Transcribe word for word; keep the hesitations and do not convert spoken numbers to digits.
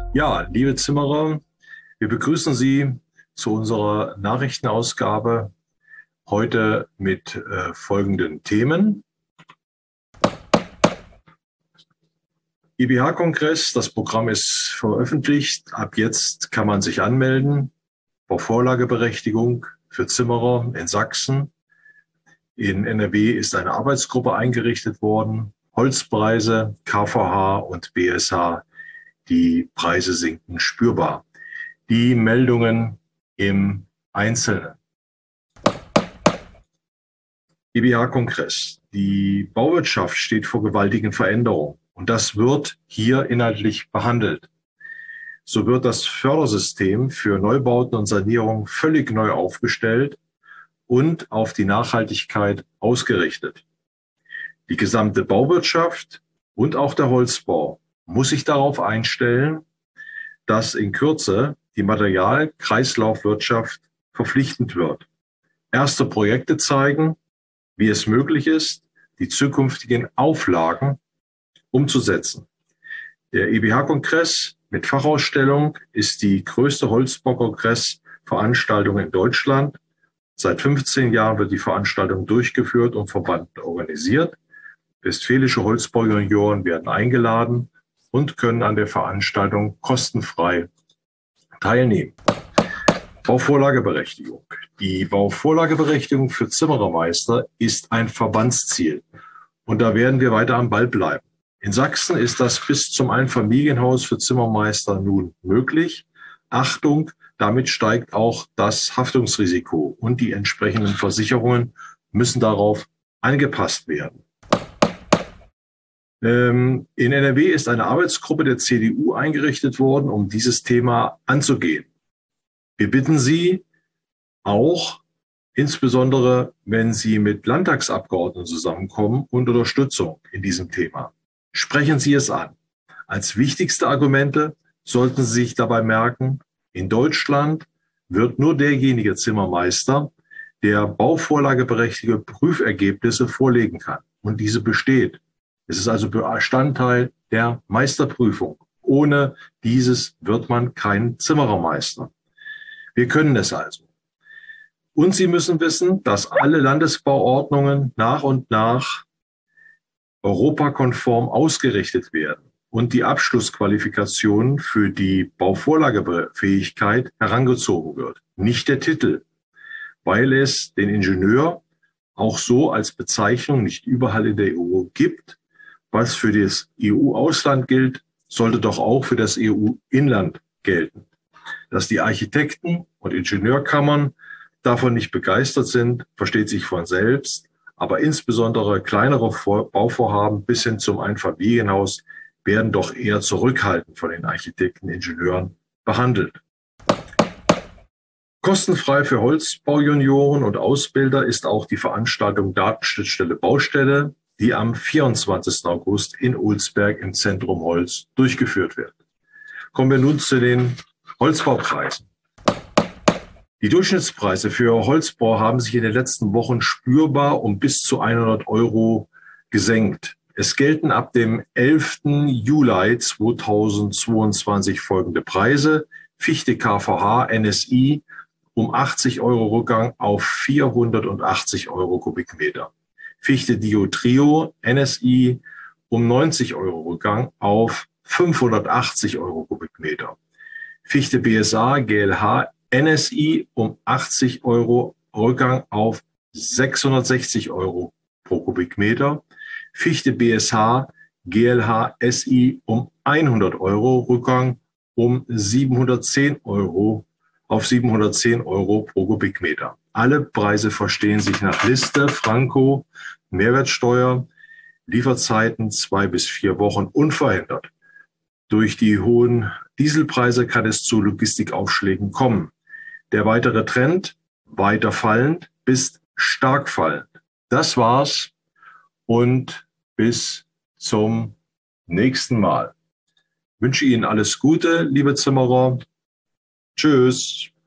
Ja, liebe Zimmerer, wir begrüßen Sie zu unserer Nachrichtenausgabe heute mit äh, folgenden Themen. I B H-Kongress, das Programm ist veröffentlicht. Ab jetzt kann man sich anmelden. Bauvorlageberechtigung für Zimmerer in Sachsen. In N R W ist eine Arbeitsgruppe eingerichtet worden. Holzpreise, K V H und B S H, die Preise sinken spürbar. Die Meldungen im Einzelnen. I B H-Kongress. Die Bauwirtschaft steht vor gewaltigen Veränderungen und das wird hier inhaltlich behandelt. So wird das Fördersystem für Neubauten und Sanierung völlig neu aufgestellt und auf die Nachhaltigkeit ausgerichtet. Die gesamte Bauwirtschaft und auch der Holzbau muss sich darauf einstellen, dass in Kürze die Materialkreislaufwirtschaft verpflichtend wird. Erste Projekte zeigen, wie es möglich ist, die zukünftigen Auflagen umzusetzen. Der I B H-Kongress mit Fachausstellung ist die größte Holzbaukongressveranstaltung in Deutschland. Seit fünfzehn Jahren wird die Veranstaltung durchgeführt und Verband organisiert. Westfälische Holzbau-Junioren werden eingeladen und können an der Veranstaltung kostenfrei teilnehmen. Bauvorlageberechtigung. Die Bauvorlageberechtigung für Zimmerermeister ist ein Verbandsziel und da werden wir weiter am Ball bleiben. In Sachsen ist das bis zum Einfamilienhaus für Zimmermeister nun möglich. Achtung, damit steigt auch das Haftungsrisiko und die entsprechenden Versicherungen müssen darauf angepasst werden. In N R W ist eine Arbeitsgruppe der C D U eingerichtet worden, um dieses Thema anzugehen. Wir bitten Sie auch, insbesondere wenn Sie mit Landtagsabgeordneten zusammenkommen, um Unterstützung in diesem Thema. Sprechen Sie es an. Als wichtigste Argumente sollten Sie sich dabei merken, in Deutschland wird nur derjenige Zimmermeister, der bauvorlageberechtigte Prüfergebnisse vorlegen kann und diese besteht. Es ist also Bestandteil der Meisterprüfung. Ohne dieses wird man kein Zimmerermeister. Wir können es also. Und Sie müssen wissen, dass alle Landesbauordnungen nach und nach europakonform ausgerichtet werden und die Abschlussqualifikation für die Bauvorlagefähigkeit herangezogen wird. Nicht der Titel, weil es den Ingenieur auch so als Bezeichnung nicht überall in der E U gibt. Was für das E U-Ausland gilt, sollte doch auch für das E U-Inland gelten. Dass die Architekten und Ingenieurkammern davon nicht begeistert sind, versteht sich von selbst. Aber insbesondere kleinere Bauvorhaben bis hin zum Einfamilienhaus werden doch eher zurückhaltend von den Architekten und Ingenieuren behandelt. Kostenfrei für Holzbaujunioren und Ausbilder ist auch die Veranstaltung Datenschnittstelle Baustelle, die am vierundzwanzigsten August in Ulsberg im Zentrum Holz durchgeführt wird. Kommen wir nun zu den Holzbaupreisen. Die Durchschnittspreise für Holzbau haben sich in den letzten Wochen spürbar um bis zu hundert Euro gesenkt. Es gelten ab dem elften Juli zweitausendzweiundzwanzig folgende Preise. Fichte K V H N S I um achtzig Euro Rückgang auf vierhundertachtzig Euro Kubikmeter. Fichte Dio-Trio N S I um neunzig Euro Rückgang auf fünfhundertachtzig Euro Kubikmeter. Fichte B S A G L H N S I um achtzig Euro Rückgang auf sechshundertsechzig Euro pro Kubikmeter. Fichte B S H G L H S I um hundert Euro Rückgang um siebenhundertzehn Euro auf siebenhundertzehn Euro pro Kubikmeter. Alle Preise verstehen sich nach Liste, Franko, Mehrwertsteuer, Lieferzeiten zwei bis vier Wochen unverändert. Durch die hohen Dieselpreise kann es zu Logistikaufschlägen kommen. Der weitere Trend, weiter fallend bis stark fallend. Das war's und bis zum nächsten Mal. Ich wünsche Ihnen alles Gute, liebe Zimmerer. Tschüss.